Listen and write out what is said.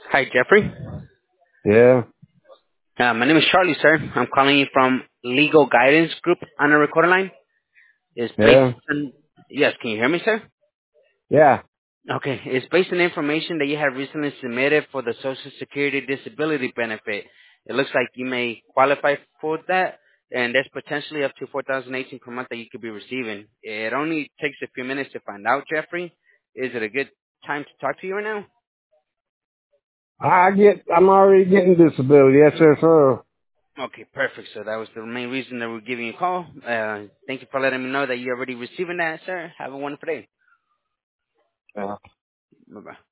Hi, Jeffrey. Yeah, My name is Charlie, sir. I'm calling you from Legal Guidance Group on a recorder line. It's based yeah, on, yes, can you hear me, sir? yeah. Okay, it's based on information that you have recently submitted for the Social Security Disability Benefit. It looks like you may qualify for that, and there's potentially up to 4,018 per month that you could be receiving. It only takes a few minutes to find out, Jeffrey. Is it a good time to talk to you right now? I'm already getting disability. Yes, sir, sir. Okay, perfect. So that was the main reason that we're giving you a call. Thank you for letting me know that you're already receiving that, sir. Have a wonderful day. Yeah. Bye-bye.